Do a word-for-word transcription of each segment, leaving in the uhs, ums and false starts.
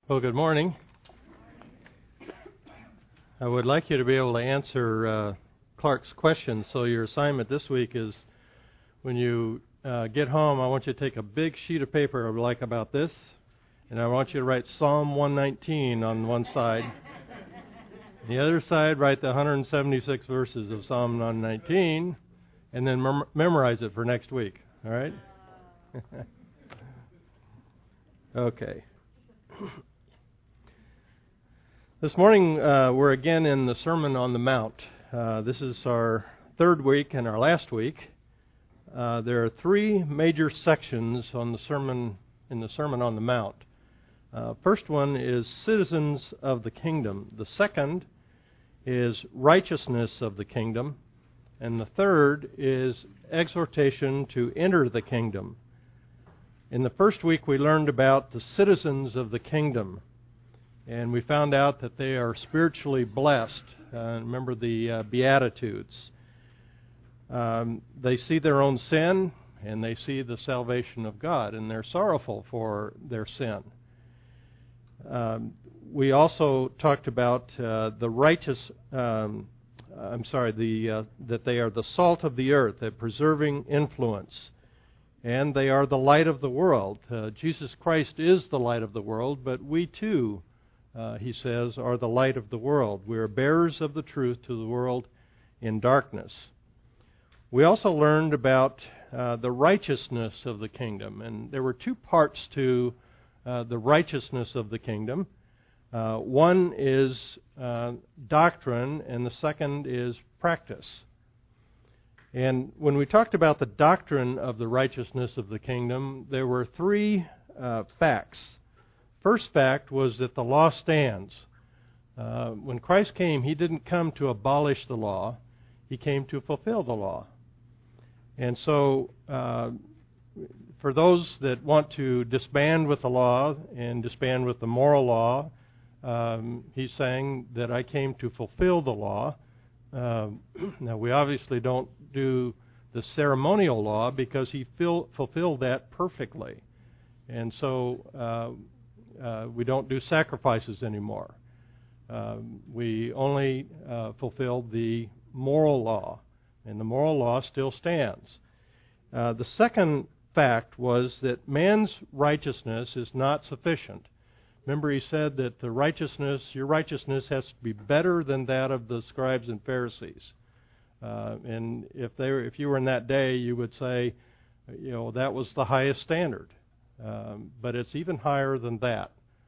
Well, good morning. I would like you to be able to answer uh, Clark's question. So your assignment this week is when you uh, get home, I want you to take a big sheet of paper like about this, and I want you to write Psalm one nineteen on one side. The other side, write the one hundred seventy-six verses of Psalm one nineteen, and then mem- memorize it for next week. All right? Okay. This morning, uh, we're again in the Sermon on the Mount. Uh, this is our third week and our last week. Uh, there are three major sections on the sermon in the Sermon on the Mount. Uh, first one is citizens of the kingdom. The second is righteousness of the kingdom. And the third is exhortation to enter the kingdom. In the first week, we learned about the citizens of the kingdom. And we found out that they are spiritually blessed. Uh, remember the uh, Beatitudes. Um, they see their own sin, and they see the salvation of God, and they're sorrowful for their sin. Um, we also talked about uh, the righteous, um, I'm sorry, the uh, that they are the salt of the earth, a preserving influence. And they are the light of the world. Uh, Jesus Christ is the light of the world, but we too, Uh, he says, are the light of the world. We are bearers of the truth to the world in darkness. We also learned about uh, the righteousness of the kingdom. And there were two parts to uh, the righteousness of the kingdom. Uh, one is uh, doctrine, and the second is practice. And when we talked about the doctrine of the righteousness of the kingdom, there were three uh, facts. First fact was that the law stands. Uh, when Christ came, He didn't come to abolish the law. He came to fulfill the law. And so, uh, for those that want to disband with the law and disband with the moral law, um, He's saying that I came to fulfill the law. Uh, now, we obviously don't do the ceremonial law because He fill, fulfilled that perfectly. And so, uh, Uh, we don't do sacrifices anymore. Um, we only uh, fulfill the moral law, and the moral law still stands. Uh, the second fact was that man's righteousness is not sufficient. Remember, he said that the righteousness, your righteousness has to be better than that of the scribes and Pharisees. Uh, and if they were, if you were in that day, you would say, you know, that was the highest standard. Um, but it's even higher than that.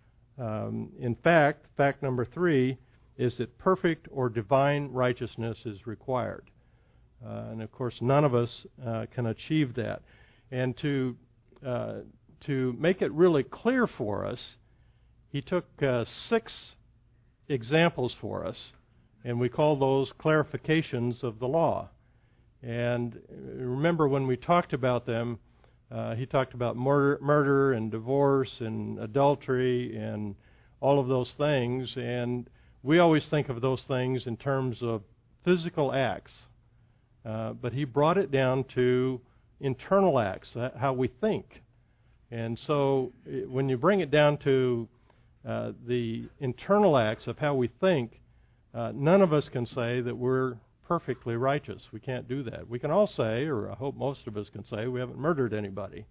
Um, in fact, fact number three is that perfect or divine righteousness is required. Uh, and of course, none of us uh, can achieve that. And to uh, to make it really clear for us, he took uh, six examples for us, and we call those clarifications of the law. And remember, when we talked about them, Uh, he talked about murder, murder and divorce and adultery and all of those things. And we always think of those things in terms of physical acts. Uh, but he brought it down to internal acts, how we think. And so when you bring it down to uh, the internal acts of how we think, uh, none of us can say that we're perfectly righteous. We can't do that. We can all say, or I hope most of us can say, we haven't murdered anybody.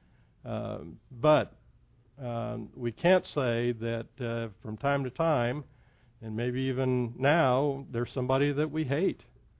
Um, but um, we can't say that uh, from time to time, and maybe even now, there's somebody that we hate,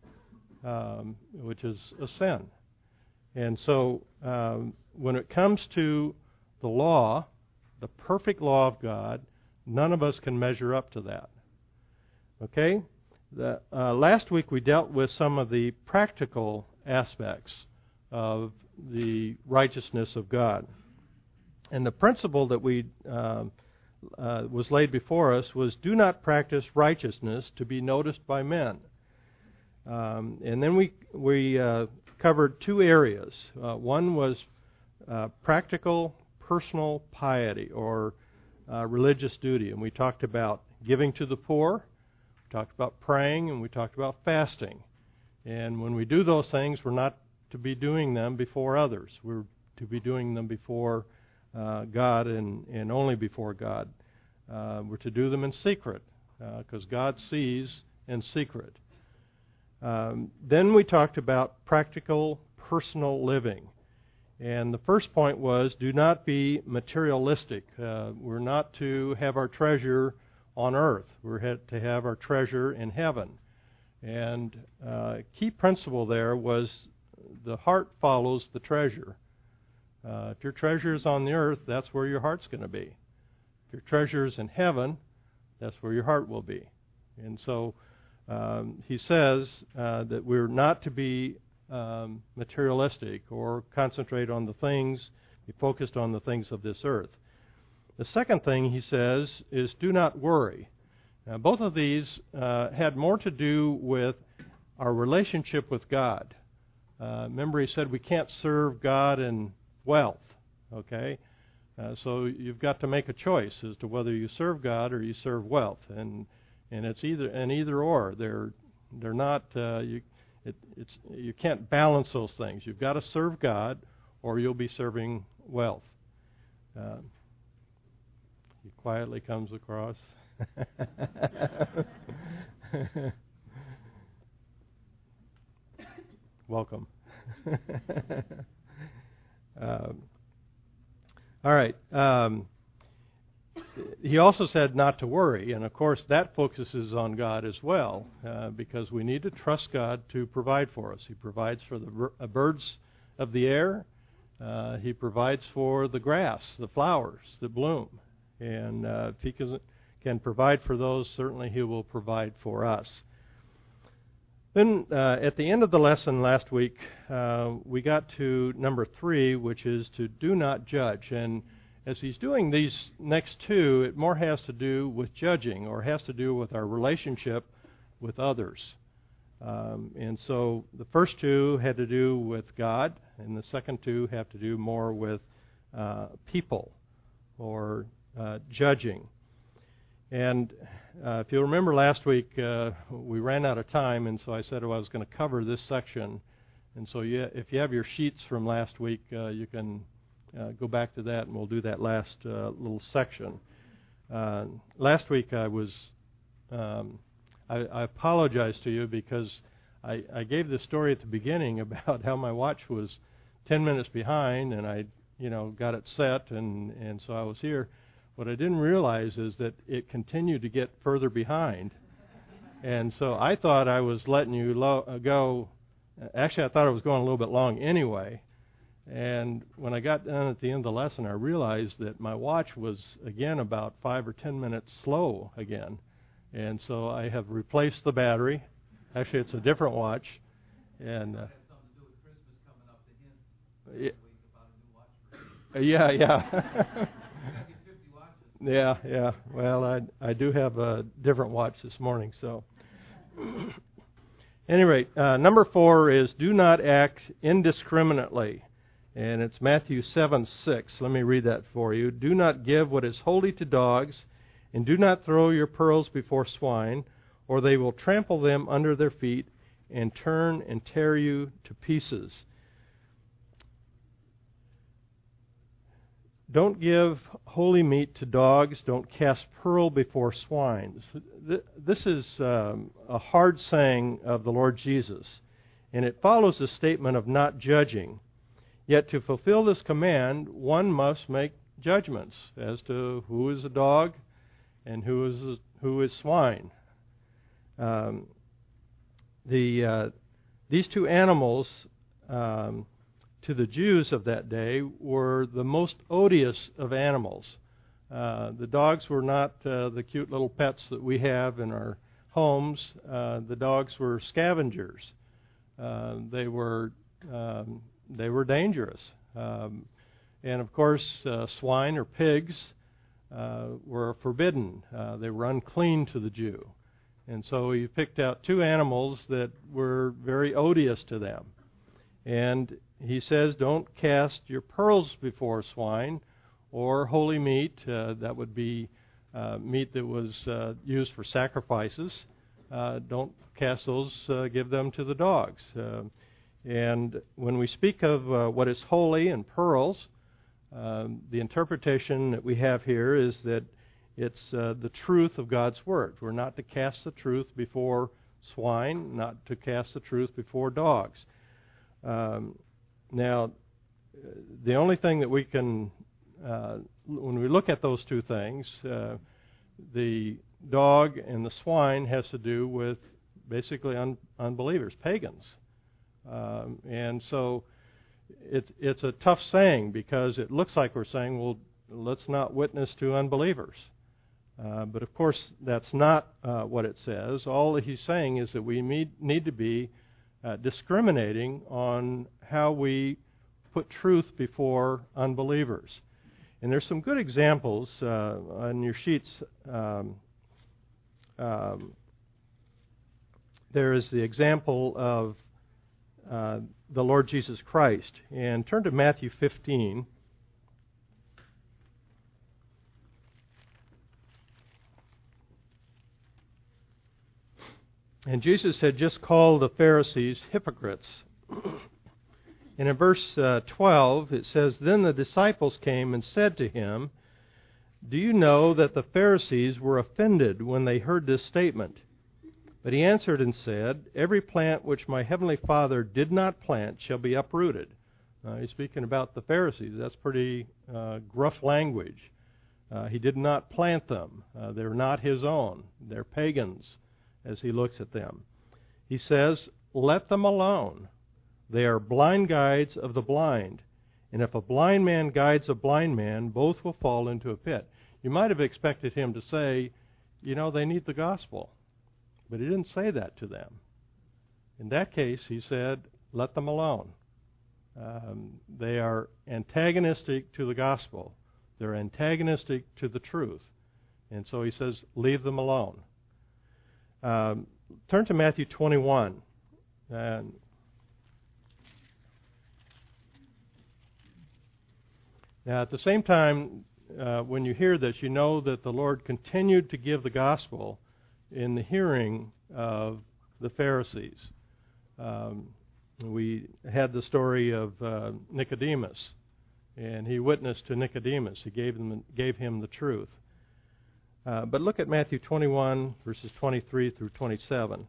um, which is a sin. And so um, when it comes to the law, the perfect law of God, none of us can measure up to that. Okay? The, uh, last week we dealt with some of the practical aspects of the righteousness of God. And the principle that we uh, uh, was laid before us was, do not practice righteousness to be noticed by men. Um, and then we, we uh, covered two areas. Uh, one was uh, practical personal piety or uh, religious duty. And we talked about giving to the poor. Talked about praying, and we talked about fasting. And when we do those things, we're not to be doing them before others. We're to be doing them before uh, God and, and only before God. Uh, we're to do them in secret, because uh, God sees in secret. Um, then we talked about practical, personal living. And the first point was, do not be materialistic. Uh, we're not to have our treasure on earth. We're to have our treasure in heaven. And uh, key principle there was the heart follows the treasure. Uh, if your treasure is on the earth, that's where your heart's going to be. If your treasure is in heaven, that's where your heart will be. And so um, he says uh, that we're not to be um, materialistic or concentrate on the things, be focused on the things of this earth. The second thing he says is do not worry. Now, both of these uh, had more to do with our relationship with God. Uh, remember, he said we can't serve God and wealth. Okay, uh, so you've got to make a choice as to whether you serve God or you serve wealth, and and it's either an either or. They're they're not uh, you. It, it's you can't balance those things. You've got to serve God, or you'll be serving wealth. Uh, he quietly comes across. Welcome. um, all right. Um, he also said not to worry, and of course that focuses on God as well, uh, because we need to trust God to provide for us. He provides for the uh, birds of the air. Uh, he provides for the grass, the flowers that bloom, and uh, if He can, can provide for those, certainly He will provide for us. Then uh, at the end of the lesson last week, uh, we got to number three, which is to do not judge. And as he's doing these next two, it more has to do with judging, or has to do with our relationship with others. Um, and so the first two had to do with God, and the second two have to do more with uh, people, or uh, judging. And uh, if you'll remember last week, uh, we ran out of time, and so I said, oh, I was going to cover this section. And so you, if you have your sheets from last week, uh, you can uh, go back to that, and we'll do that last uh, little section. Uh, last week I was, um, I, I apologize to you because I, I gave the story at the beginning about how my watch was ten minutes behind, and I, you know, got it set, and, and so I was here. What I didn't realize is that it continued to get further behind. And so I thought I was letting you lo- uh, go. Actually, I thought I was going a little bit long anyway. And when I got done at the end of the lesson, I realized that my watch was, again, about five or ten minutes slow again. And so I have replaced the battery. Actually, it's a different watch. And uh, yeah, yeah. Yeah, yeah. Well, I I do have a different watch this morning, so. At any rate, uh, number four is do not act indiscriminately. And it's Matthew seven six. Let me read that for you. Do not give what is holy to dogs, and do not throw your pearls before swine, or they will trample them under their feet and turn and tear you to pieces. Don't give holy meat to dogs. Don't cast pearl before swine. This is um, a hard saying of the Lord Jesus, and it follows the statement of not judging. Yet to fulfill this command, one must make judgments as to who is a dog and who is who is swine. Um, the uh, these two animals. Um, to the Jews of that day were the most odious of animals. Uh, the dogs were not uh, the cute little pets that we have in our homes. Uh, the dogs were scavengers. Uh, they were um, they were dangerous. Um, and of course, uh, swine or pigs uh, were forbidden. Uh, they were unclean to the Jew. And so he picked out two animals that were very odious to them. And he says, don't cast your pearls before swine or holy meat. Uh, that would be uh, meat that was uh, used for sacrifices. Uh, don't cast those, uh, give them to the dogs. Uh, and when we speak of uh, what is holy and pearls, um, the interpretation that we have here is that It's uh, the truth of God's Word. We're not to cast the truth before swine, not to cast the truth before dogs. Um, now, the only thing that we can, uh, when we look at those two things, uh, the dog and the swine has to do with basically un- unbelievers, pagans. Um, and so it's, it's a tough saying because it looks like we're saying, well, let's not witness to unbelievers. Uh, but of course, that's not uh, what it says. All that he's saying is that we need, need to be uh, discriminating on how we put truth before unbelievers. And there's some good examples uh, on your sheets. Um, um, there is the example of uh, the Lord Jesus Christ. And turn to Matthew fifteen. And Jesus had just called the Pharisees hypocrites. And in verse uh, twelve, it says, "Then the disciples came and said to him, 'Do you know that the Pharisees were offended when they heard this statement?' But he answered and said, 'Every plant which my heavenly Father did not plant shall be uprooted.'" Uh, he's speaking about the Pharisees. That's pretty uh, gruff language. Uh, he did not plant them. Uh, they're not his own. They're pagans as he looks at them. He says, "Let them alone. They are blind guides of the blind. And if a blind man guides a blind man, both will fall into a pit." You might have expected him to say, you know, they need the gospel. But he didn't say that to them. In that case, he said, let them alone. Um, they are antagonistic to the gospel. They're antagonistic to the truth. And so he says, leave them alone. Um, turn to Matthew twenty-one. And now, at the same time, uh, when you hear this, you know that the Lord continued to give the gospel in the hearing of the Pharisees. Um, we had the story of uh, Nicodemus, and he witnessed to Nicodemus. He gave him, gave him the truth. Uh, but look at Matthew twenty-one, verses twenty-three through twenty-seven.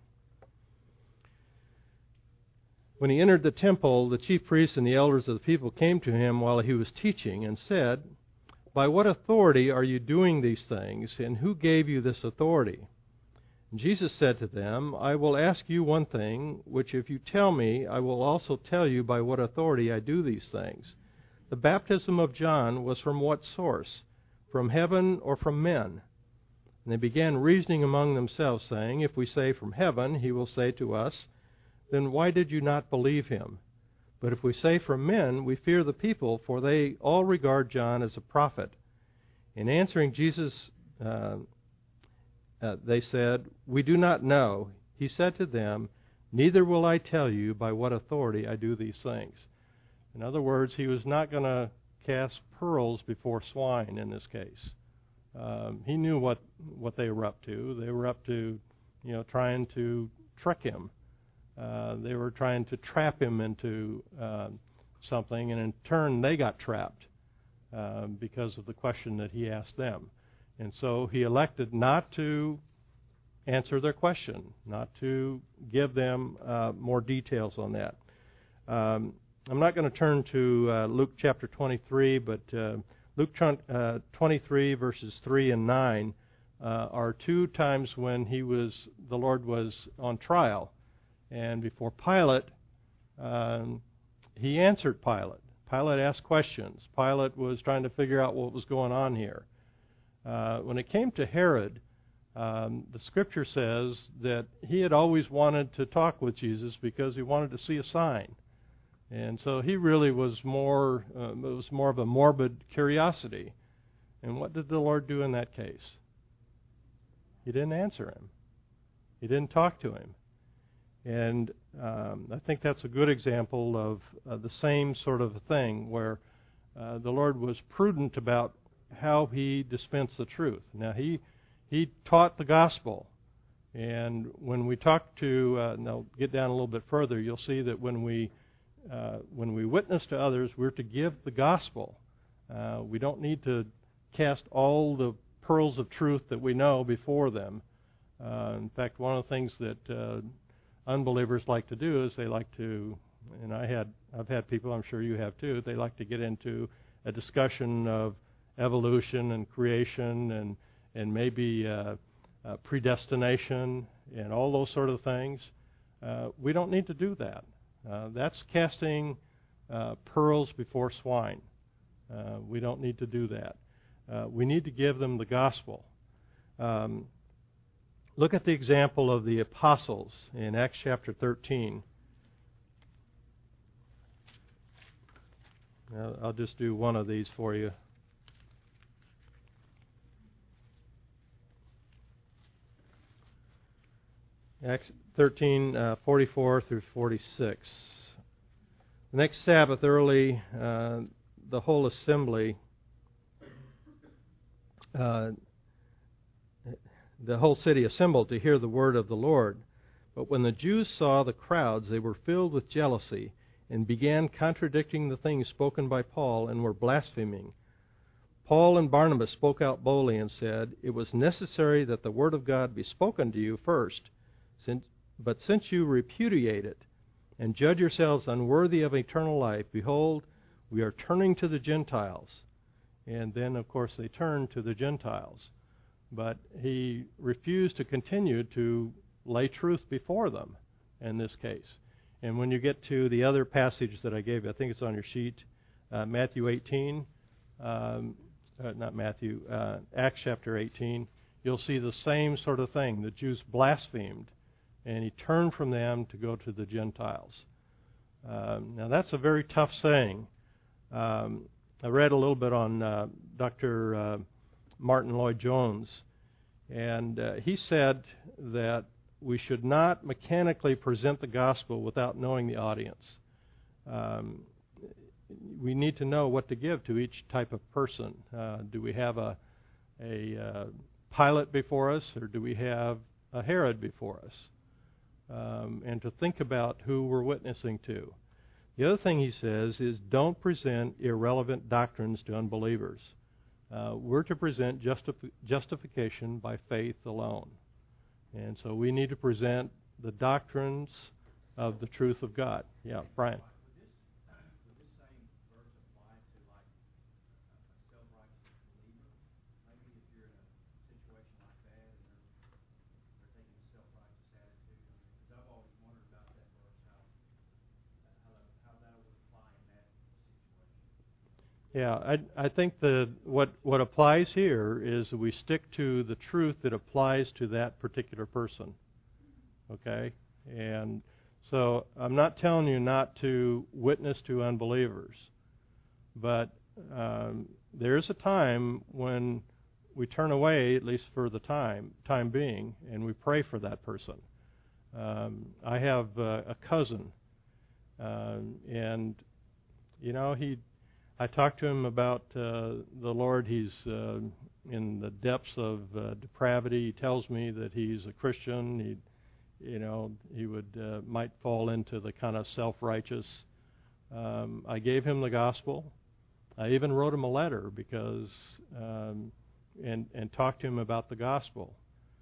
When he entered the temple, the chief priests and the elders of the people came to him while he was teaching and said, "By what authority are you doing these things, and who gave you this authority?" And Jesus said to them, "I will ask you one thing, which if you tell me, I will also tell you by what authority I do these things. The baptism of John was from what source? From heaven or from men?" And they began reasoning among themselves, saying, "If we say from heaven, he will say to us, 'Then why did you not believe him?' But if we say from men, we fear the people, for they all regard John as a prophet." In answering Jesus, uh, uh, they said, "We do not know." He said to them, "Neither will I tell you by what authority I do these things." In other words, he was not going to cast pearls before swine in this case. Um, he knew what, what they were up to. They were up to, you know, trying to trick him. Uh, they were trying to trap him into uh, something, and in turn they got trapped uh, because of the question that he asked them. And so he elected not to answer their question, not to give them uh, more details on that. Um, I'm not going to turn to uh, Luke chapter twenty-three, but uh, Luke uh, twenty-three verses three and nine uh, are two times when he was, the Lord was on trial. And before Pilate, um, he answered Pilate. Pilate asked questions. Pilate was trying to figure out what was going on here. Uh, when it came to Herod, um, the Scripture says that he had always wanted to talk with Jesus because he wanted to see a sign. And so he really was more, uh, it was more of a morbid curiosity. And what did the Lord do in that case? He didn't answer him. He didn't talk to him. And um, I think that's a good example of uh, the same sort of thing where uh, the Lord was prudent about how he dispensed the truth. Now, he he taught the gospel. And when we talk to, uh, and I'll get down a little bit further, you'll see that when we uh, when we witness to others, we're to give the gospel. Uh, we don't need to cast all the pearls of truth that we know before them. Uh, in fact, one of the things that uh, unbelievers like to do is they like to, and I had, I've had people, I'm sure you have too, they like to get into a discussion of evolution and creation and and maybe uh, uh, predestination and all those sort of things. Uh, we don't need to do that. Uh, that's casting uh, pearls before swine. Uh, we don't need to do that. Uh, we need to give them the gospel. Um, look at the example of the apostles in Acts chapter thirteen. Now, I'll just do one of these for you. Acts thirteen, uh, forty-four through forty-six. The next Sabbath early, uh, the whole assembly, uh, the whole city assembled to hear the word of the Lord. But when the Jews saw the crowds, they were filled with jealousy and began contradicting the things spoken by Paul and were blaspheming. Paul and Barnabas spoke out boldly and said, "It was necessary that the word of God be spoken to you first. Since, but since you repudiate it and judge yourselves unworthy of eternal life, behold, we are turning to the Gentiles." And then, of course, they turned to the Gentiles. But he refused to continue to lay truth before them in this case. And when you get to the other passage that I gave you, I think it's on your sheet, uh, Matthew eighteen, um, uh, not Matthew, uh, Acts chapter eighteen, you'll see the same sort of thing. The Jews blasphemed, and he turned from them to go to the Gentiles. Um, now, that's a very tough saying. Um, I read a little bit on uh, Doctor Uh, Martin Lloyd-Jones, and uh, he said that we should not mechanically present the gospel without knowing the audience. Um, we need to know what to give to each type of person. Uh, do we have a, a uh, Pilate before us, or do we have a Herod before us? Um, and to think about who we're witnessing to. The other thing he says is don't present irrelevant doctrines to unbelievers. Uh, we're to present justif- justification by faith alone. And so we need to present the doctrines of the truth of God. Yeah, Brian. Yeah, I, I think the what what applies here is we stick to the truth that applies to that particular person. Okay? And so I'm not telling you not to witness to unbelievers, but um, there's a time when we turn away, at least for the time time being, and we pray for that person. Um, I have uh, a cousin, uh, and you know he. I talked to him about uh, the Lord. He's uh, in the depths of uh, depravity. He tells me that he's a Christian. He, you know, he would uh, might fall into the kind of self-righteous. Um, I gave him the gospel. I even wrote him a letter because um, and and talked to him about the gospel.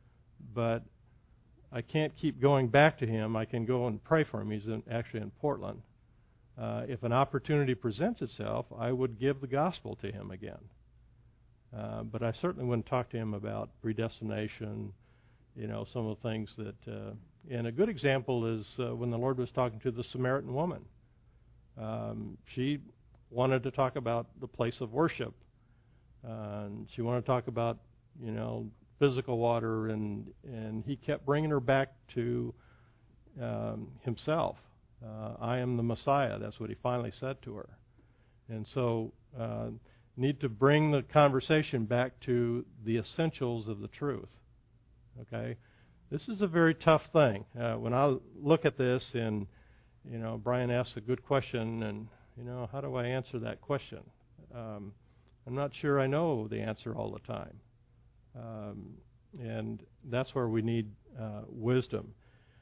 But I can't keep going back to him. I can go and pray for him. He's in, actually in Portland. Uh, if an opportunity presents itself, I would give the gospel to him again. Uh, but I certainly wouldn't talk to him about predestination, you know, some of the things that... Uh, and a good example is uh, when the Lord was talking to the Samaritan woman. Um, she wanted to talk about the place of worship. Uh, and she wanted to talk about, you know, physical water, and, and he kept bringing her back to um, himself. Uh, I am the Messiah. That's what he finally said to her. And so uh, need to bring the conversation back to the essentials of the truth. Okay? This is a very tough thing. Uh, when I look at this and, you know, Brian asked a good question, and, you know, how do I answer that question? Um, I'm not sure I know the answer all the time. Um, and that's where we need uh, wisdom.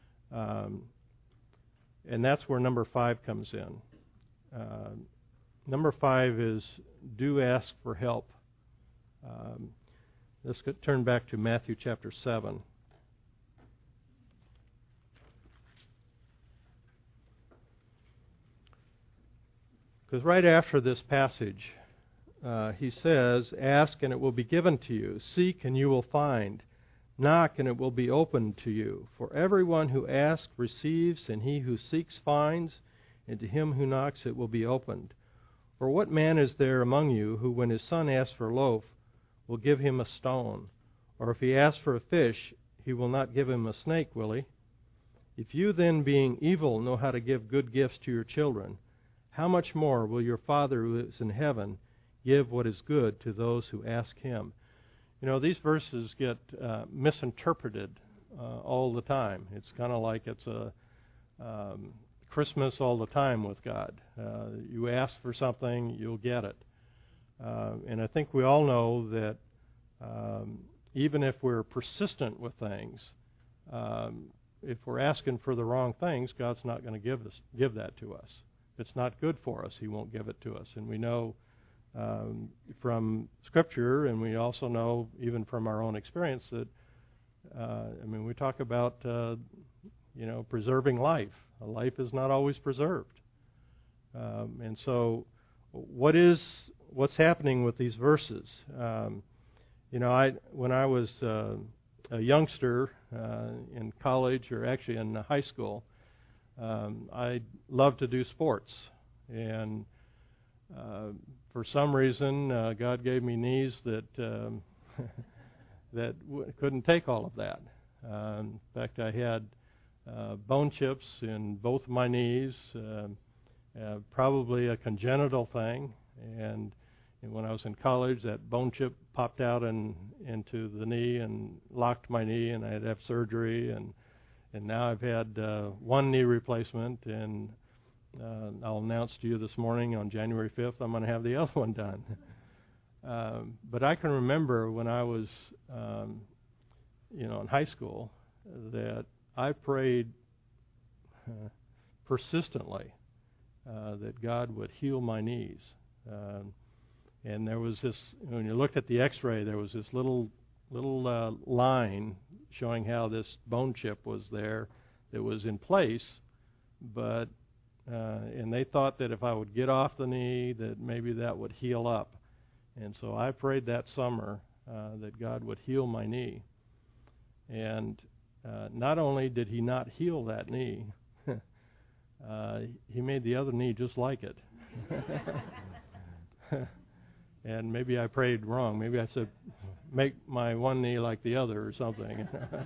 Um, And that's where number five comes in. Uh, number five is do ask for help. Um, Let's get, turn back to Matthew chapter seven. Because right after this passage, uh, he says, "Ask and it will be given to you. Seek and you will find. Knock and it will be opened to you. For everyone who asks receives, and he who seeks finds, and to him who knocks it will be opened. For what man is there among you who, when his son asks for a loaf, will give him a stone? Or if he asks for a fish, he will not give him a snake, will he? If you then, being evil, know how to give good gifts to your children, how much more will your Father who is in heaven give what is good to those who ask him?" You know, these verses get uh, misinterpreted uh, all the time. It's kind of like it's a um, Christmas all the time with God. Uh, you ask for something, you'll get it. Uh, and I think we all know that um, even if we're persistent with things, um, if we're asking for the wrong things, God's not going to give us give that to us. If it's not good for us, He won't give it to us. And we know um, from Scripture, and we also know even from our own experience that, uh, I mean, we talk about, uh, you know, preserving life. Life is not always preserved. Um, and so what is what's happening with these verses? Um, you know, I when I was uh, a youngster uh, in college, or actually in high school, um, I loved to do sports, and uh, for some reason, uh, God gave me knees that um, that w- couldn't take all of that. Uh, in fact, I had uh, bone chips in both of my knees, uh, uh, probably a congenital thing. And, and when I was in college, that bone chip popped out and into the knee and locked my knee, and I had to have surgery. And and now I've had uh, one knee replacement, and Uh, I'll announce to you this morning on January fifth I'm going to have the other one done. um, but I can remember when I was, um, you know, in high school, that I prayed uh, persistently uh, that God would heal my knees. Um, and there was this, when you looked at the X-ray, there was this little little uh, line showing how this bone chip was there that was in place, but Uh, and they thought that if I would get off the knee, that maybe that would heal up. And so I prayed that summer uh, that God would heal my knee. And uh, not only did He not heal that knee, uh, He made the other knee just like it. And maybe I prayed wrong. Maybe I said, make my one knee like the other or something.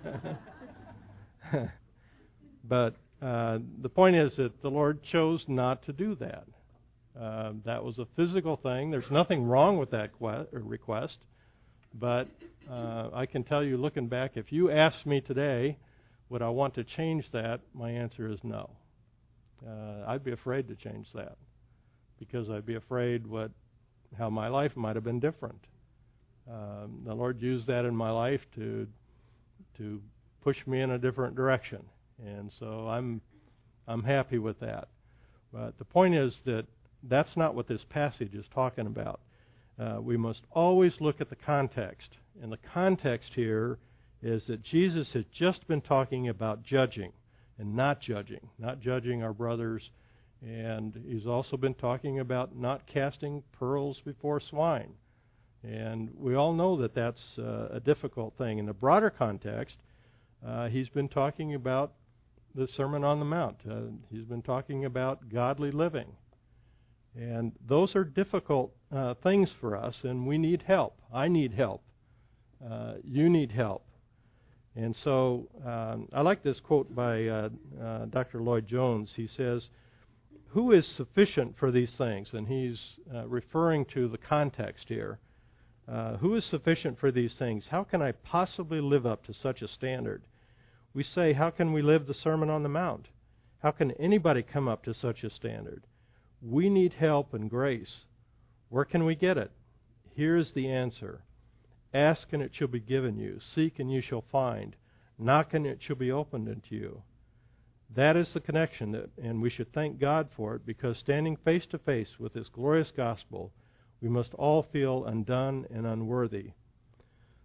But Uh, the point is that the Lord chose not to do that. Uh, that was a physical thing. There's nothing wrong with that que- request. But uh, I can tell you, looking back, if you asked me today, would I want to change that, my answer is no. Uh, I'd be afraid to change that, because I'd be afraid what how my life might have been different. Um, the Lord used that in my life to to push me in a different direction. And so I'm I'm happy with that. But the point is that that's not what this passage is talking about. Uh, we must always look at the context. And the context here is that Jesus has just been talking about judging and not judging, not judging our brothers. And He's also been talking about not casting pearls before swine. And we all know that that's uh, a difficult thing. In the broader context, uh, He's been talking about the Sermon on the Mount. Uh, he's been talking about godly living. And those are difficult uh, things for us, and we need help. I need help. Uh, you need help. And so um, I like this quote by uh, uh, Doctor Lloyd Jones. He says, "Who is sufficient for these things?" And he's uh, referring to the context here. Uh, who is sufficient for these things? How can I possibly live up to such a standard? We say, how can we live the Sermon on the Mount? How can anybody come up to such a standard? We need help and grace. Where can we get it? Here is the answer. Ask and it shall be given you. Seek and you shall find. Knock and it shall be opened unto you. That is the connection, that, and we should thank God for it, because standing face to face with this glorious gospel, we must all feel undone and unworthy.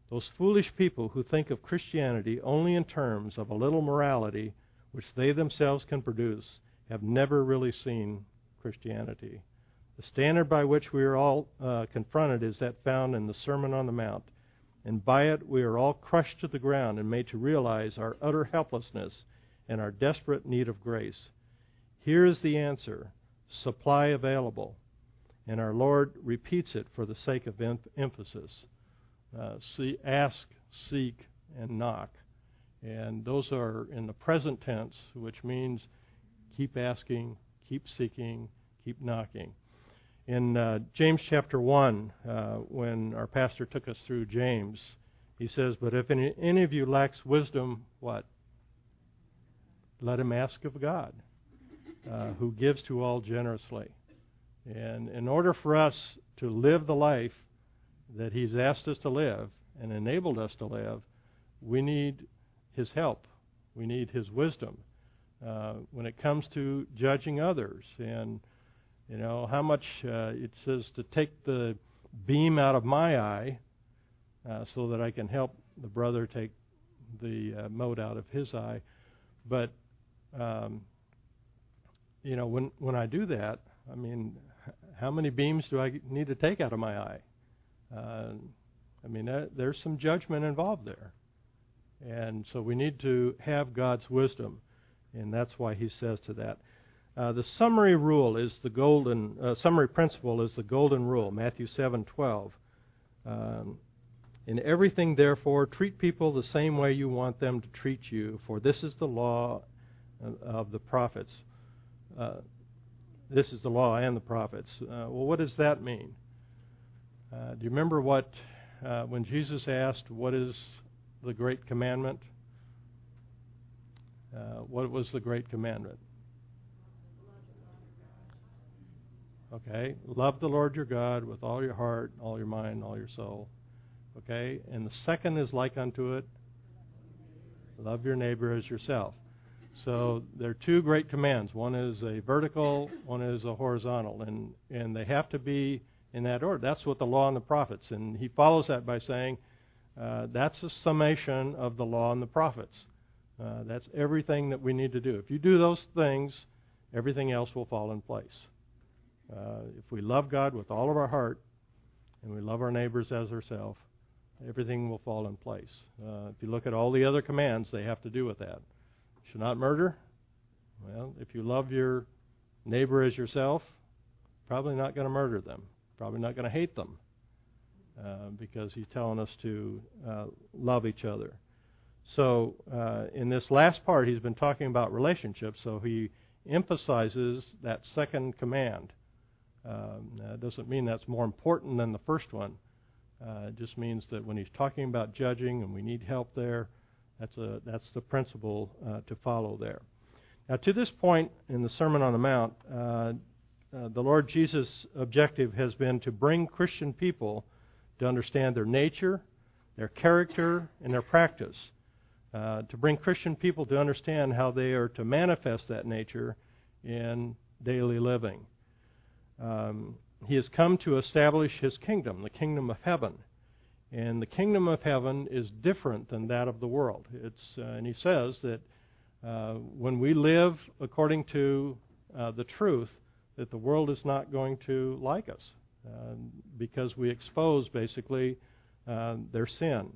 Those foolish people who think of Christianity only in terms of a little morality which they themselves can produce have never really seen Christianity. The standard by which we are all uh, confronted is that found in the Sermon on the Mount, and by it we are all crushed to the ground and made to realize our utter helplessness and our desperate need of grace. Here is the answer: supply available. And our Lord repeats it for the sake of em- emphasis. Uh, see, ask, seek, and knock. And those are in the present tense, which means keep asking, keep seeking, keep knocking. In uh, James chapter one, uh, when our pastor took us through James, he says, "But if any, any of you lacks wisdom, what? Let him ask of God, uh, who gives to all generously." And in order for us to live the life that He's asked us to live and enabled us to live, we need His help. We need His wisdom uh, when it comes to judging others. And, you know, how much uh, it says to take the beam out of my eye uh, so that I can help the brother take the uh, mote out of his eye. But, um, you know, when, when I do that, I mean, how many beams do I need to take out of my eye? Uh, I mean, that, there's some judgment involved there. And so we need to have God's wisdom, and that's why he says to that. Uh, the summary rule is the golden, uh, summary principle is the golden rule, Matthew seven twelve. Um, In everything, therefore, treat people the same way you want them to treat you, for this is the law of the prophets. Uh, this is the law and the prophets. Uh, well, what does that mean? Uh, do you remember what, uh, when Jesus asked, what is the great commandment? Uh, what was the great commandment? Okay, love the Lord your God with all your heart, all your mind, all your soul. Okay, and the second is like unto it, love your neighbor as yourself. So there are two great commands. One is a vertical, one is a horizontal, and, and they have to be in that order. That's what the law and the prophets. And he follows that by saying uh, that's a summation of the law and the prophets. Uh, that's everything that we need to do. If you do those things, everything else will fall in place. Uh, if we love God with all of our heart and we love our neighbors as ourselves, everything will fall in place. Uh, if you look at all the other commands, they have to do with that. You should not murder. Well, if you love your neighbor as yourself, probably not going to murder them. Probably not going to hate them uh, because he's telling us to uh, love each other. So uh, in this last part, he's been talking about relationships, so he emphasizes that second command. Um, that doesn't mean that's more important than the first one. Uh, it just means that when he's talking about judging and we need help there, that's a that's the principle uh, to follow there. Now, to this point in the Sermon on the Mount, uh, uh, the Lord Jesus' objective has been to bring Christian people to understand their nature, their character, and their practice. Uh, to bring Christian people to understand how they are to manifest that nature in daily living. Um, he has come to establish his kingdom, the kingdom of heaven. And the kingdom of heaven is different than that of the world. It's uh, and he says that uh, when we live according to uh, the truth, that the world is not going to like us uh, because we expose basically uh, their sin.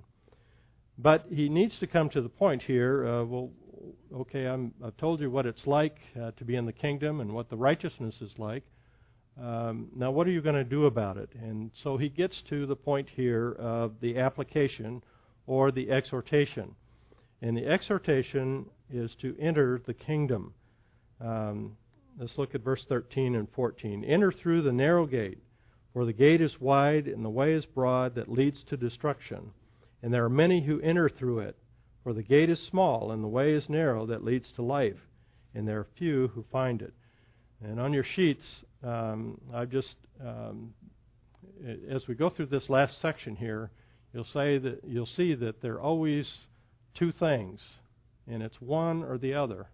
But he needs to come to the point here, uh, well, okay, I'm, I've told you what it's like uh, to be in the kingdom and what the righteousness is like. Um, now, what are you going to do about it? And so he gets to the point here of the application or the exhortation. And the exhortation is to enter the kingdom. Um, let's look at verse thirteen and fourteen. Enter through the narrow gate, for the gate is wide and the way is broad that leads to destruction. And there are many who enter through it, for the gate is small and the way is narrow that leads to life, and there are few who find it. And on your sheets, um, I've just, um, as we go through this last section here, you'll say that you'll see that there are always two things, and it's one or the other.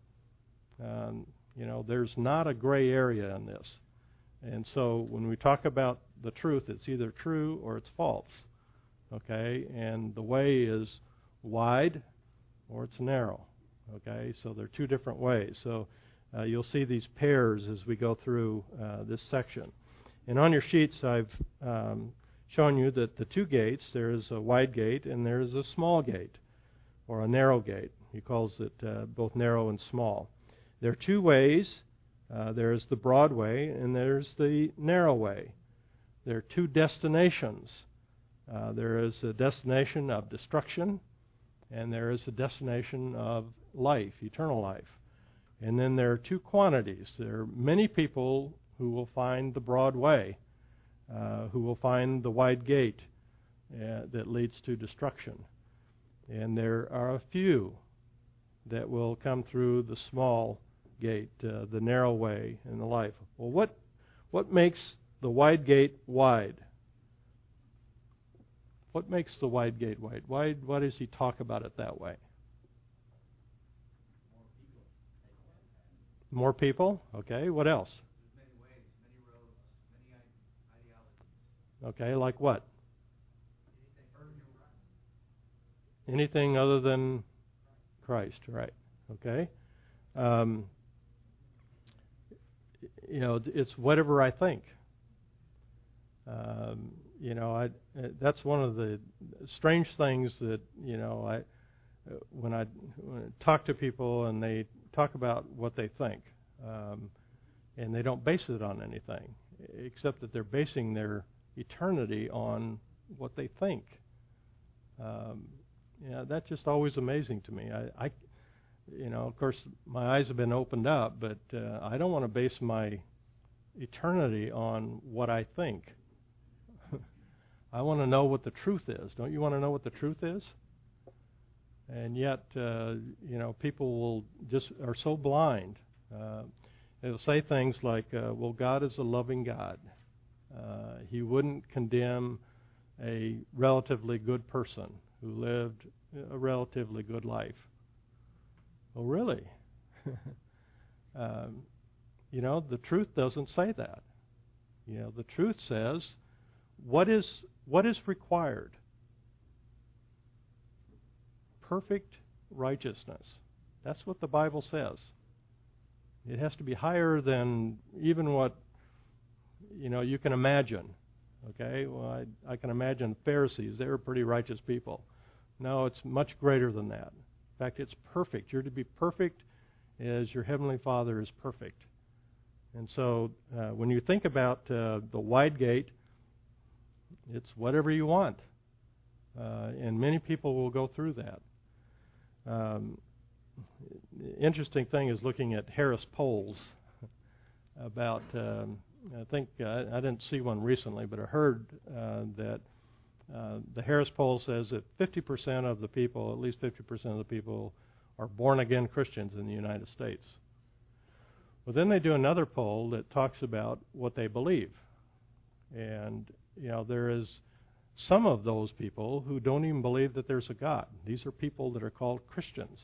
Um, you know, there's not a gray area in this. And so when we talk about the truth, it's either true or it's false. okay, and the way is wide or it's narrow, okay? So there are two different ways. So uh, you'll see these pairs as we go through uh, this section. And on your sheets, I've um, shown you that the two gates, there is a wide gate and there is a small gate, or a narrow gate. He calls it uh, both narrow and small. There are two ways. Uh, there's the broad way and there's the narrow way. There are two destinations. Uh, there is a destination of destruction, and there is a destination of life, eternal life. And then there are two quantities. There are many people who will find the broad way, uh, who will find the wide gate uh, that leads to destruction. And there are a few that will come through the small gate, uh, the narrow way in the life. Well, what what makes the wide gate wide? What makes the wide gate wide? Why, why does he talk about it that way? More people? Okay, what else? Many ways, many roads, many ideologies. Okay, like what? Anything other than Christ, right? Okay. Um, you know, it's whatever I think. Um, you know, I, that's one of the strange things that, you know, I when I, when I talk to people and they talk about what they think, um, and they don't base it on anything, except that they're basing their eternity on what they think. Um, yeah, that's just always amazing to me. I, I, you know, of course, my eyes have been opened up, but uh, I don't want to base my eternity on what I think. I want to know what the truth is. Don't you want to know what the truth is? And yet, uh, you know, people will just are so blind. Uh, they'll say things like, uh, "Well, God is a loving God. Uh, He wouldn't condemn a relatively good person who lived a relatively good life." Well, really? um, you know, the truth doesn't say that. You know, the truth says, what is what is required? Perfect righteousness. That's what the Bible says. It has to be higher than even what, you know, you can imagine. Okay? Well, I, I can imagine the Pharisees. They were pretty righteous people. No, it's much greater than that. In fact, it's perfect. You're to be perfect as your Heavenly Father is perfect. And so uh, when you think about uh, the wide gate, it's whatever you want. Uh, and many people will go through that. Um, the interesting thing is looking at Harris polls about, um, I think, uh, I didn't see one recently, but I heard uh, that uh, the Harris poll says that fifty percent of the people, at least fifty percent of the people, are born-again Christians in the United States. Well, then they do another poll that talks about what they believe. And, you know, there is some of those people who don't even believe that there's a God. These are people that are called Christians.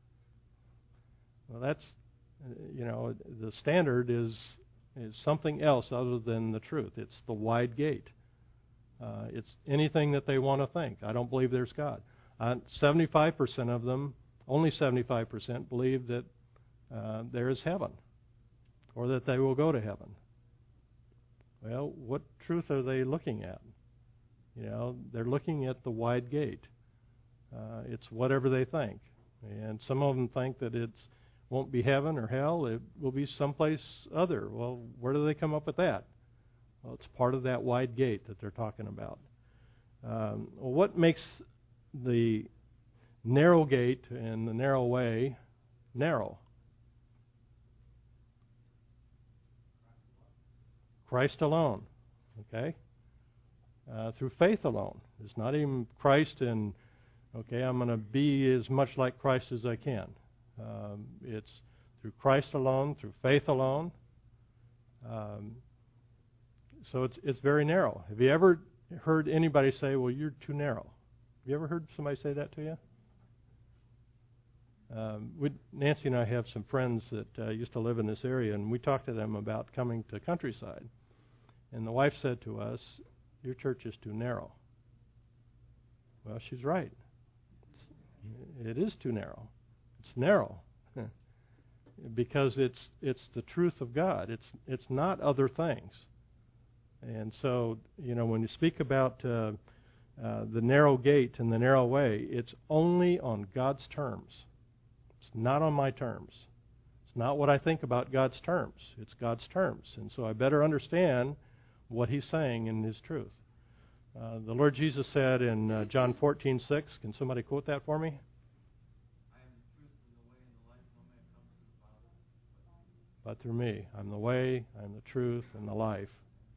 Well, that's, you know, the standard is is something else other than the truth. It's the wide gate. Uh, it's anything that they want to think. I don't believe there's God. Uh, seventy-five percent of them, only seventy-five percent, believe that uh, there is heaven, or that they will go to heaven. Well, what truth are they looking at? You know, they're looking at the wide gate. Uh, it's whatever they think. And some of them think that it won't be heaven or hell. It will be someplace other. Well, where do they come up with that? Well, it's part of that wide gate that they're talking about. Um, well, what makes the narrow gate and the narrow way narrow? Christ alone. Okay? Uh, through faith alone. It's not even Christ and, okay, I'm going to be as much like Christ as I can. Um, it's through Christ alone, through faith alone. Um, so it's it's very narrow. Have you ever heard anybody say, well, you're too narrow? Have you ever heard somebody say that to you? Um, we, Nancy and I have some friends that uh, used to live in this area, and we talked to them about coming to Countryside. And the wife said to us, your church is too narrow. Well, she's right. It's, it is too narrow. It's narrow because it's it's the truth of God. It's it's not other things. And so, you know, when you speak about uh, uh, the narrow gate and the narrow way, it's only on God's terms. It's not on my terms. It's not what I think about God's terms. It's God's terms. And so I better understand what He's saying in His truth. Uh, the Lord Jesus said in uh, John fourteen six, can somebody quote that for me? I am the truth and the way and the life. No man comes to the Father But through me. I'm the way, I'm the truth, and the life.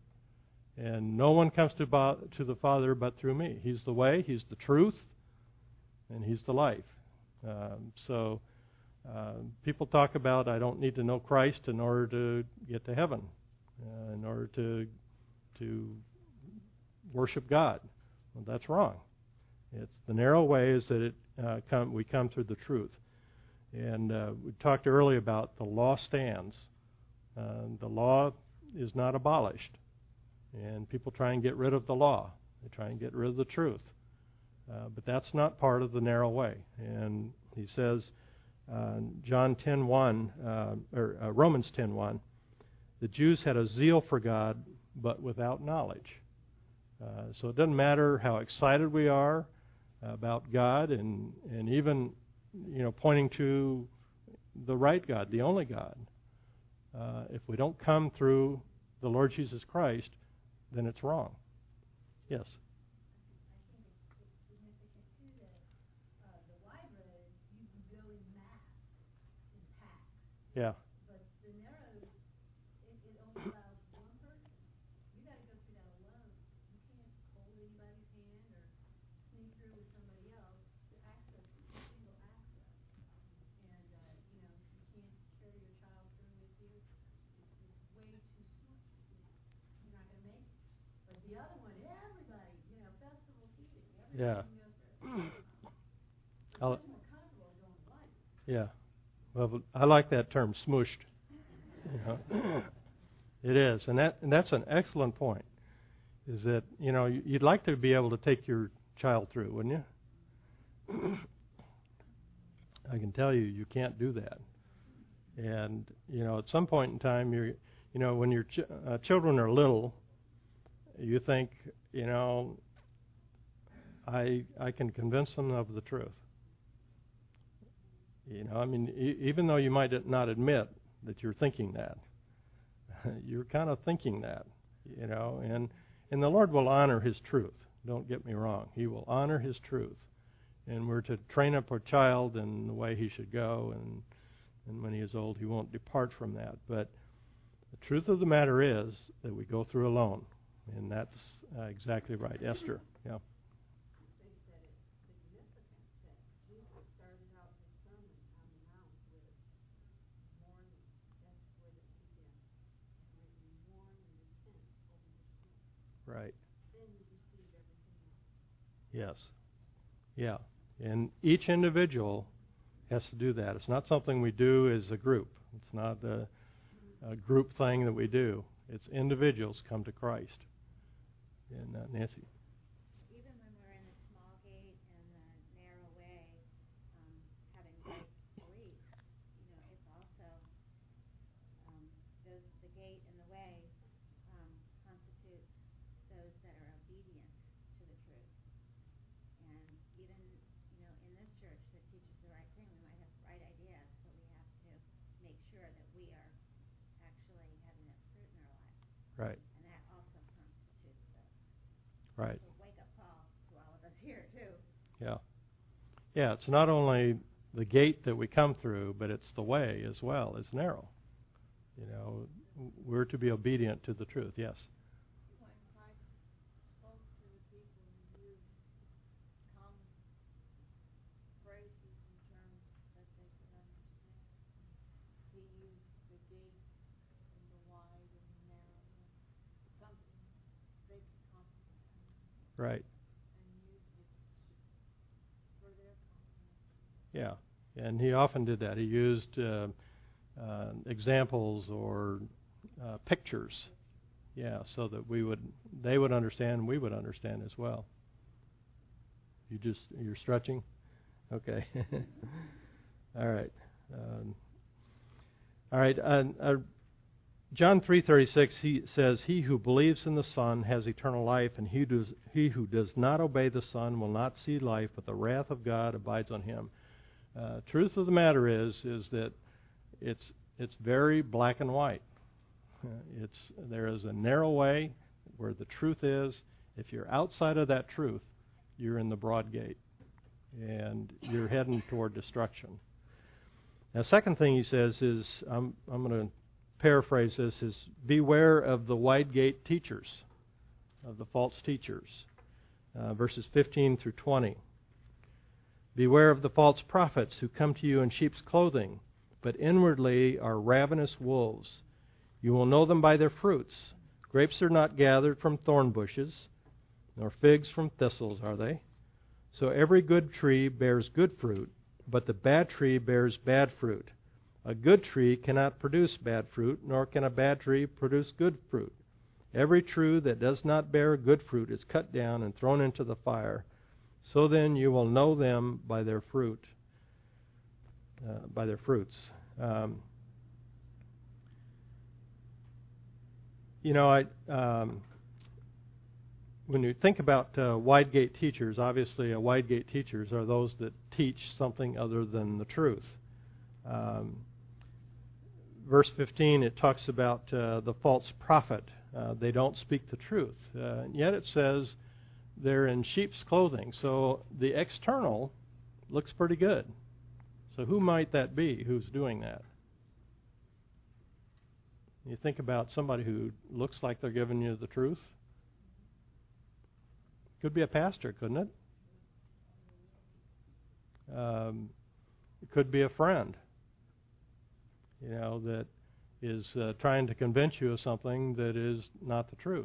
And no one comes to, bo- to the Father but through me. He's the way, He's the truth, and He's the life. Um, so uh, people talk about, I don't need to know Christ in order to get to heaven, uh, in order to to worship God. Well, that's wrong. It's the narrow way is that it uh, come, we come through the truth. And uh, we talked earlier about the law stands. Uh, the law is not abolished. And people try and get rid of the law. They try and get rid of the truth. Uh, but that's not part of the narrow way. And he says, uh, John ten one, uh, or uh, Romans ten one, the Jews had a zeal for God, but without knowledge. Uh, so it doesn't matter how excited we are about God, and and even you know pointing to the right God, the only God. Uh, if we don't come through the Lord Jesus Christ, then it's wrong. Yes. I think it's, it's significant too that uh, the wide road you can go in mass in packs, Yeah. but the narrow it, it only allows one person. You got to go through that alone. You can't hold anybody's hand or sneak through with somebody else. The access is single access, and uh, you know you can't carry your child through with you. It's, it's way too small. You're not going to make it. But the other one, everybody, you know, festival seating, everybody Yeah. can go through. It's I'll- much more comfortable going one. Yeah. Well, I like that term, smooshed. You know, it is, and that and that's an excellent point. Is that you know you'd like to be able to take your child through, wouldn't you? I can tell you, you can't do that. And you know, at some point in time, you're you know when your ch- uh, children are little, you think you know I I can convince them of the truth. You know, I mean, e- even though you might not admit that you're thinking that, you're kind of thinking that, you know, and and the Lord will honor His truth. Don't get me wrong; He will honor His truth, and we're to train up our child in the way he should go, and and when he is old, he won't depart from that. But the truth of the matter is that we go through alone, and that's uh, exactly right, Esther. Yeah. I think that it's significant that Jesus started out his sermon on the Mount with mourning. That's where it began. Where you mourn and repent over your sin. Right. Then you receive everything else. Yes. Yeah. And each individual has to do that. It's not something we do as a group. It's not a, a group thing that we do. It's individuals come to Christ. And uh, Nancy. Even when we're in the small gate and the narrow way, um, having right belief, you know, it's also um, those the gate and the way um, constitute those that are obedient to the truth. And even you know in this church that teaches the right thing, we might have right ideas, but we have to make sure that we are actually having that fruit in our lives. Right. And that also constitutes those. Right. So wake up call to all of us here too. Yeah. Yeah, it's not only the gate that we come through, but it's the way as well. It's narrow. You know, we're to be obedient to the truth. Yes. When Christ spoke to the people, he used common phrases and terms that they could understand. He used the gate and the wide and the narrow, something they could comprehend, Right. and used it to, for their comprehension. Yeah. And he often did that. He used uh, uh, examples or uh, pictures. Yeah, so that we would, they would understand, and we would understand as well. You just you're stretching. Okay. All right. Um, all right. Uh, uh, John three thirty-six. He says, "He who believes in the Son has eternal life, and he does he who does not obey the Son will not see life, but the wrath of God abides on him." Uh, truth of the matter is, is that it's it's very black and white. Uh, it's there is a narrow way where the truth is. If you're outside of that truth, you're in the broad gate, and you're heading toward destruction. Now, second thing he says is, I'm I'm going to paraphrase this, is beware of the wide gate teachers, of the false teachers. Uh, verses fifteen through twenty. Beware of the false prophets who come to you in sheep's clothing, but inwardly are ravenous wolves. You will know them by their fruits. Grapes are not gathered from thorn bushes, nor figs from thistles, are they? So every good tree bears good fruit, but the bad tree bears bad fruit. A good tree cannot produce bad fruit, nor can a bad tree produce good fruit. Every tree that does not bear good fruit is cut down and thrown into the fire. So then you will know them by their fruit, uh, by their fruits. Um, you know, I um, when you think about uh, wide gate teachers, obviously, uh, wide gate teachers are those that teach something other than the truth. Um, verse fifteen, it talks about uh, the false prophet. Uh, they don't speak the truth. Uh, yet it says they're in sheep's clothing. So the external looks pretty good. So who might that be who's doing that? You think about somebody who looks like they're giving you the truth. Could be a pastor, couldn't it? Um, it could be a friend, you know, that is uh, trying to convince you of something that is not the truth.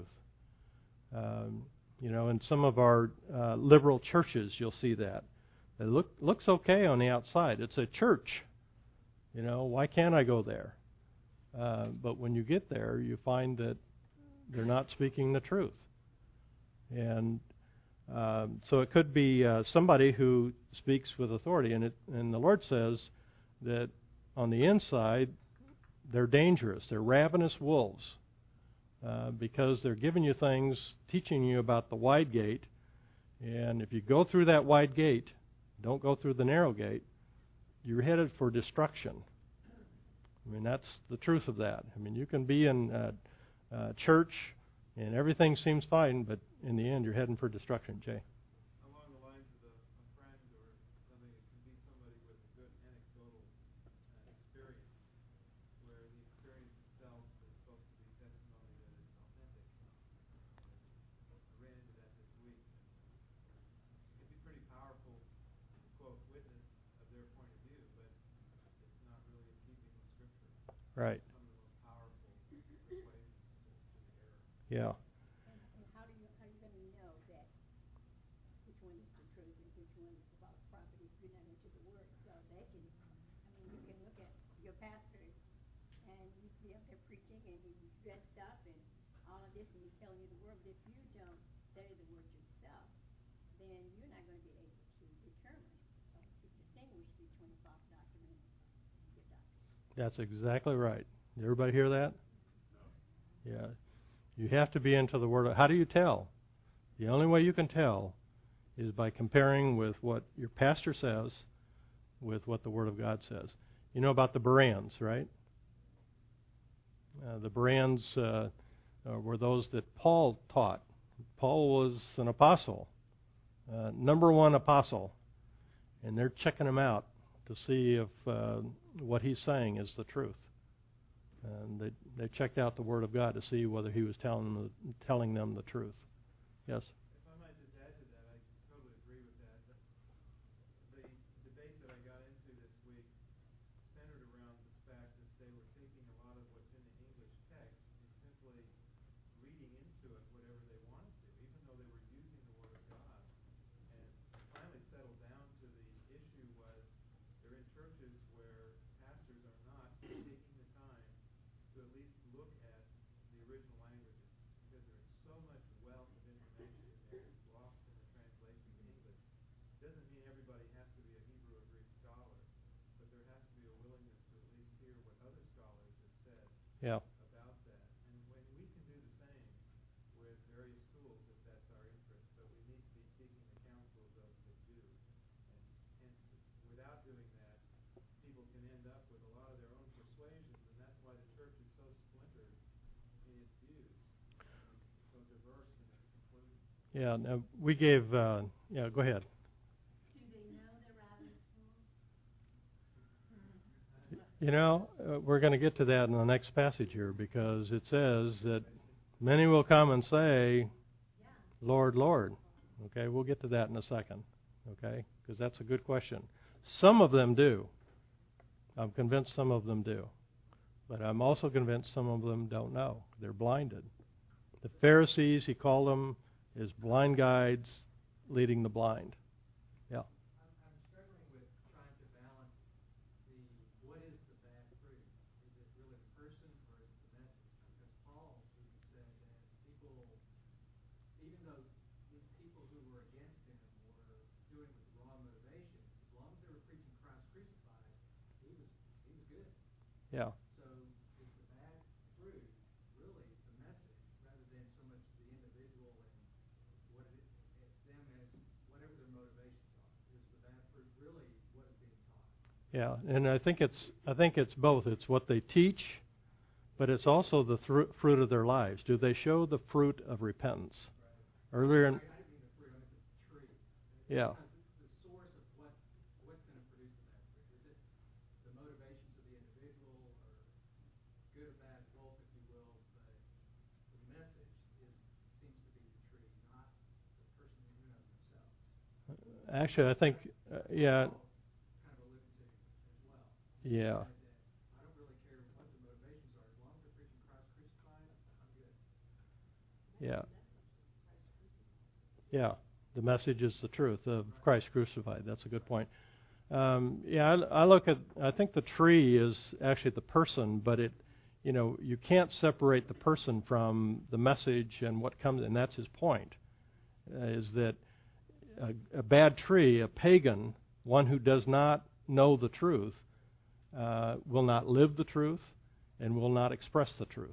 Um, you know, in some of our uh, liberal churches, you'll see that. It look, looks okay on the outside. It's a church. You know, why can't I go there? Uh, but when you get there, you find that they're not speaking the truth. And um, so it could be uh, somebody who speaks with authority. And, it, and the Lord says that on the inside, they're dangerous. They're ravenous wolves uh, because they're giving you things, teaching you about the wide gate. And if you go through that wide gate, don't go through the narrow gate, you're headed for destruction. I mean, that's the truth of that. I mean, you can be in uh, uh, church and everything seems fine, but in the end, you're heading for destruction, Jay. Along the lines of a, a friend or something, it can be somebody with a good anecdotal uh, experience, where the experience itself is supposed to be testimony that it's authentic. I ran into that this week. It can be pretty powerful to quote witness of their point of view, but it's not really in keeping with Scripture. Right. Some of the most powerful persuasions to, to the error. Yeah. And, and how do you how are you going to know that which one is the truth and which one is the false prophet if you're not into the Word? So they can, I mean, you can look at your pastor and you be up there preaching and he's dressed up and all of this and he's telling you the Word. But if you don't study the Word yourself, then you're not going to be able to determine or to distinguish between false doctrine and good doctrine. That's exactly right. Did everybody hear that? No. Yeah. You have to be into the Word. How do you tell? The only way you can tell is by comparing with what your pastor says with what the Word of God says. You know about the Bereans, right? Uh, the Bereans uh, uh, were those that Paul taught. Paul was an apostle, uh, number one apostle, and they're checking him out to see if uh, what he's saying is the truth. And they they checked out the Word of God to see whether he was telling them the, telling them the truth. Yes? If I might just add to that, I totally agree with that. The debate that I got into this week centered around the fact that they were taking a lot of what's in the English text and simply reading into it whatever they wanted to, even though they were using the Word of God. And finally settled down to the issue was they're in churches where pastors are not taking the time to at least look at the original languages, because there is so much wealth of information in there that's lost in the translation to English. Yeah. about that. And when we can do the same with various schools if that's our interest, but we need to be seeking the counsel of those that do. And hence, without doing that, people can end up with a lot of their own persuasions, and that's why the church is so splintered in its views, and so diverse in its conclusions. Yeah. No, we gave. Uh, yeah. Go ahead. Do they know they're out of school? You know, uh, we're going to get to that in the next passage here because it says that many will come and say, Yeah. Lord, Lord. Okay, we'll get to that in a second. Okay, because that's a good question. Some of them do. I'm convinced some of them do. But I'm also convinced some of them don't know. They're blinded. The Pharisees, he called them, is blind guides leading the blind. Yeah. I'm, I'm struggling with trying to balance the what is the bad fruit? Is it really the person or is it the message? Because Paul even said that people, even though these people who were against him were doing it with the wrong motivations, as long as they were preaching Christ crucified, he was he was good. Yeah. So is the bad fruit really the message rather than so much the individual and what it is, them as whatever their motivations are? Is the bad fruit really what is being taught? Yeah, and I think it's I think it's both. It's what they teach, but it's also the thru- fruit of their lives. Do they show the fruit of repentance? Right. Earlier in I, I didn't mean the fruit, I meant the tree. Yeah. Because the, the source of what what's going to produce the bad fruit. Is it the motivations of the individual or good or bad, both if you will, but the message is seems to be the tree, not the person in and of themselves. actually I think uh, yeah, Kind of alluded to as well. yeah. Said that I don't really care what the motivations are. As long as they're preaching Christ crucified, I'm good. Yeah. Yeah. The message is the truth of Christ crucified. That's a good point. Um, yeah, I, I look at. I think the tree is actually the person, but it, you know, you can't separate the person from the message and what comes. And that's his point, uh, is that a, a bad tree, a pagan, one who does not know the truth, uh, will not live the truth and will not express the truth.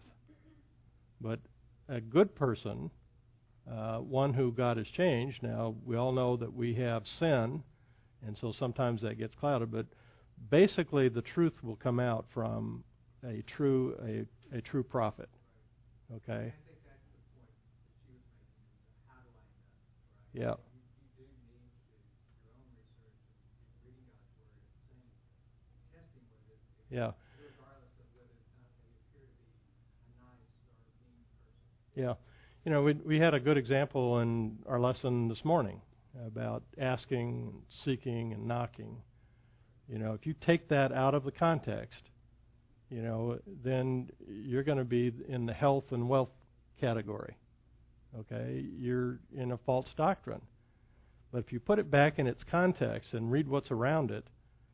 But a good person, uh, one who God has changed. Now, we all know that we have sin, and so sometimes that gets clouded, but basically the truth will come out from a true a, a true prophet. Okay? I think that's the point that she was making, is how do I know, right? Yeah. You, you do need to do your own research and reading God's Word and saying, testing whether it's Yeah. regardless of whether or not they appear to be a nice or mean person. Yeah. You know, we we had a good example in our lesson this morning about asking, seeking, and knocking. You know, if you take that out of the context, you know, then you're going to be in the health and wealth category. Okay? You're in a false doctrine. But if you put it back in its context and read what's around it,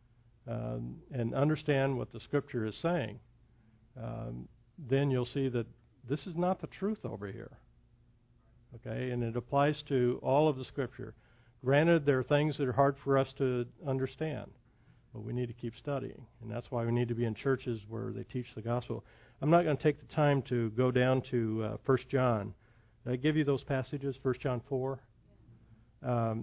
um, and understand what the Scripture is saying, um, then you'll see that this is not the truth over here. Okay? And it applies to all of the Scripture. Granted, there are things that are hard for us to understand, but we need to keep studying. And that's why we need to be in churches where they teach the gospel. I'm not going to take the time to go down to uh, First John. Did I give you those passages, First John four? Um,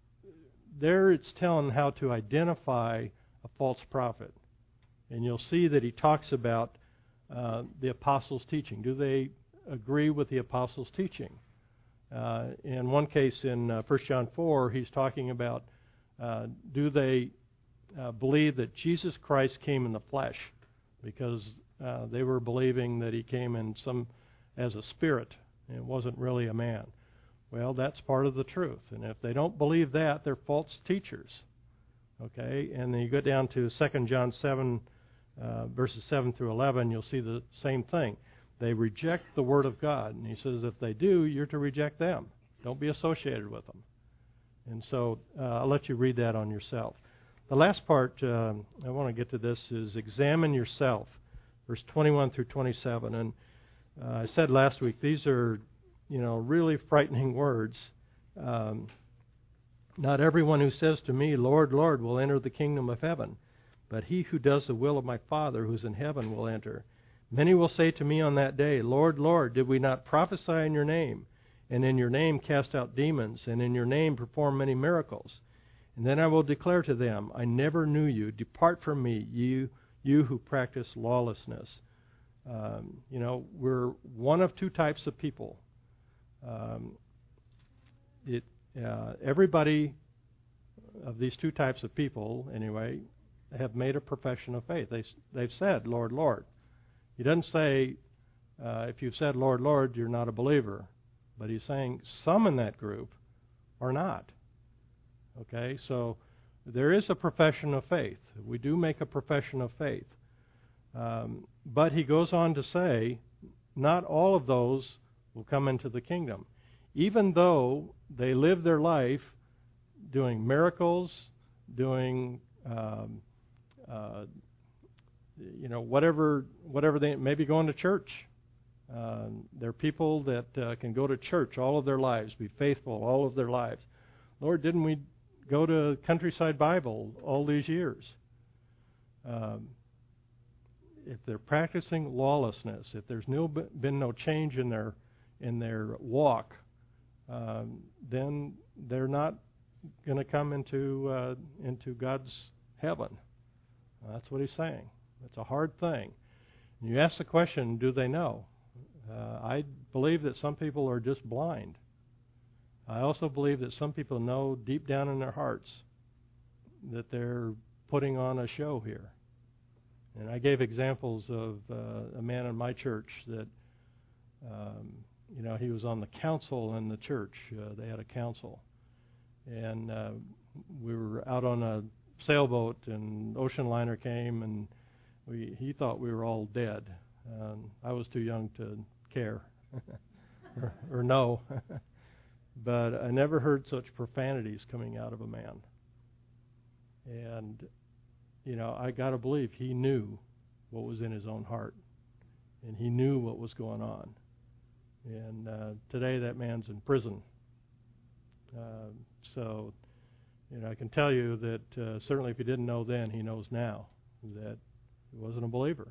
there it's telling how to identify a false prophet. And you'll see that he talks about uh, the apostles' teaching. Do they agree with the apostles' teaching? Uh, in one case, in uh, First John four, he's talking about uh, do they uh, believe that Jesus Christ came in the flesh, because uh, they were believing that he came in some as a spirit. It wasn't really a man. Well, that's part of the truth. And if they don't believe that, they're false teachers. Okay? And then you go down to Second John seven, uh, verses seven through eleven, you'll see the same thing. They reject the Word of God. And he says if they do, you're to reject them. Don't be associated with them. And so uh, I'll let you read that on yourself. The last part, uh, I want to get to this, is examine yourself, verse twenty-one through twenty-seven. And uh, I said last week, these are, you know, really frightening words. Um, Not everyone who says to me, Lord, Lord, will enter the kingdom of heaven, but he who does the will of my Father who's in heaven will enter. Many will say to me on that day, Lord, Lord, did we not prophesy in your name, and in your name cast out demons, and in your name perform many miracles? And then I will declare to them, I never knew you. Depart from me, you, you who practice lawlessness. Um, you know, we're one of two types of people. Um, it, uh, everybody of these two types of people, anyway, have made a profession of faith. They, they've said, Lord, Lord. He doesn't say, uh, if you've said, Lord, Lord, you're not a believer. But he's saying some in that group are not. Okay, so there is a profession of faith. We do make a profession of faith. Um, but he goes on to say, not all of those will come into the kingdom. Even though they live their life doing miracles, doing um, uh, you know, whatever whatever they maybe going to church. Uh, they're people that uh, can go to church all of their lives, be faithful all of their lives. Lord, didn't we go to Countryside Bible all these years? Um, if they're practicing lawlessness, if there's no been no change in their in their walk, um, then they're not going to come into uh, into God's heaven. That's what he's saying. It's a hard thing. And you ask the question, do they know? Uh, I believe that some people are just blind. I also believe that some people know deep down in their hearts that they're putting on a show here. And I gave examples of uh, a man in my church that, um, you know, he was on the council in the church. Uh, they had a council. And uh, we were out on a sailboat, and ocean liner came, and we he thought we were all dead. Um, I was too young to care or, or know. But I never heard such profanities coming out of a man. And, you know, I got to believe he knew what was in his own heart. And he knew what was going on. And uh, today that man's in prison. Uh, so, you know, I can tell you that uh, certainly if he didn't know then, he knows now that he wasn't a believer.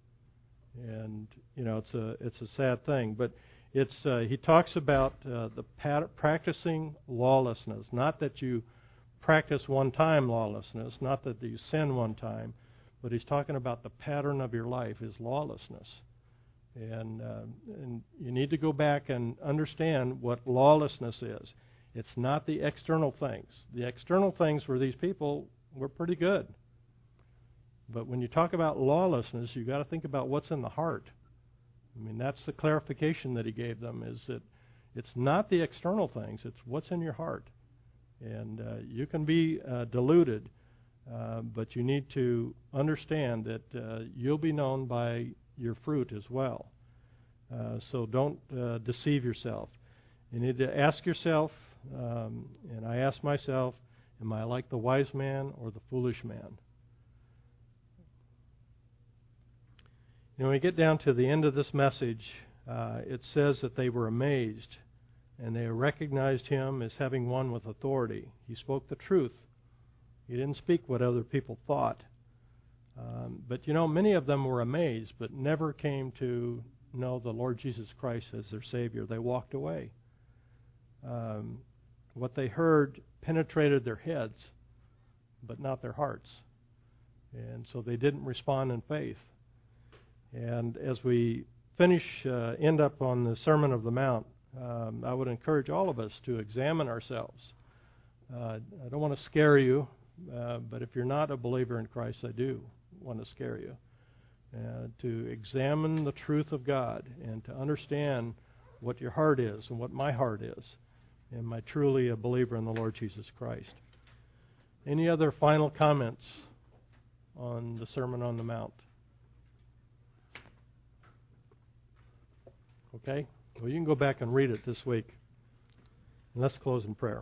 And, you know, it's a it's a sad thing. But it's uh, he talks about uh, the pat- practicing lawlessness, not that you practice one time lawlessness, not that you sin one time, but he's talking about the pattern of your life is lawlessness. And, uh, and you need to go back and understand what lawlessness is. It's not the external things. The external things for these people were pretty good. But when you talk about lawlessness, you've got to think about what's in the heart. I mean, that's the clarification that he gave them, is that it's not the external things, it's what's in your heart. And uh, you can be uh, deluded, uh, but you need to understand that uh, you'll be known by your fruit as well. Uh, so don't uh, deceive yourself. You need to ask yourself, um, and I ask myself, am I like the wise man or the foolish man? You know, when we get down to the end of this message, uh, it says that they were amazed, and they recognized him as having one with authority. He spoke the truth. He didn't speak what other people thought. Um, but, you know, many of them were amazed, but never came to know the Lord Jesus Christ as their Savior. They walked away. Um, what they heard penetrated their heads, but not their hearts. And so they didn't respond in faith. And as we finish, uh, end up on the Sermon of the Mount, um, I would encourage all of us to examine ourselves. Uh, I don't want to scare you, uh, but if you're not a believer in Christ, I do want to scare you. Uh, to examine the truth of God and to understand what your heart is and what my heart is. Am I truly a believer in the Lord Jesus Christ? Any other final comments on the Sermon on the Mount? Okay? Well, you can go back and read it this week. And let's close in prayer.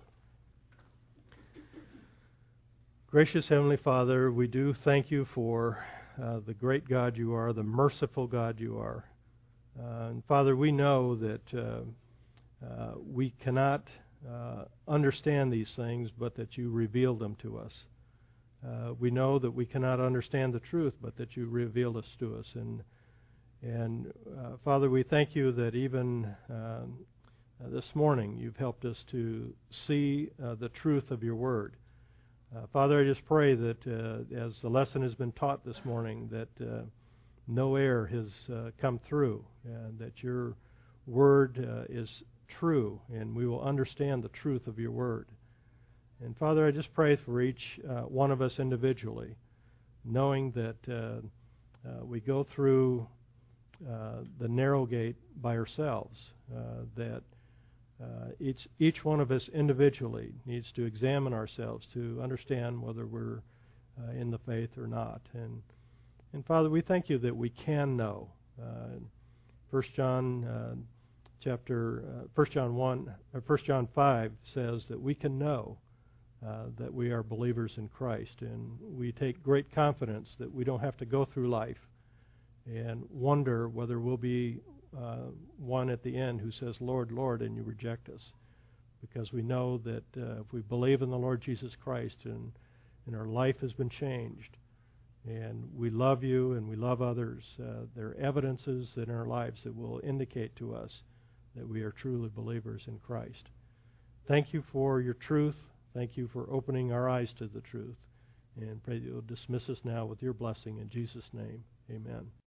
Gracious Heavenly Father, we do thank you for uh, the great God you are, the merciful God you are. Uh, and Father, we know that uh, uh, we cannot uh, understand these things, but that you reveal them to us. Uh, we know that we cannot understand the truth, but that you reveal this to us. And And uh, Father, we thank you that even um, uh, this morning you've helped us to see uh, the truth of your word. Uh, Father, I just pray that uh, as the lesson has been taught this morning, that uh, no error has uh, come through, and that your word uh, is true, and we will understand the truth of your word. And Father, I just pray for each uh, one of us individually, knowing that uh, uh, we go through uh, the narrow gate by ourselves, uh, that uh, each each one of us individually needs to examine ourselves to understand whether we're uh, in the faith or not. And and Father, we thank you that we can know. Uh, First John uh, chapter uh, First John one, or First John five says that we can know uh, that we are believers in Christ, and we take great confidence that we don't have to go through life and wonder whether we'll be uh, one at the end who says, "Lord, Lord," and you reject us, because we know that uh, if we believe in the Lord Jesus Christ and and our life has been changed, and we love you and we love others, uh, there are evidences in our lives that will indicate to us that we are truly believers in Christ. Thank you for your truth. Thank you for opening our eyes to the truth. And pray that you'll dismiss us now with your blessing in Jesus' name. Amen.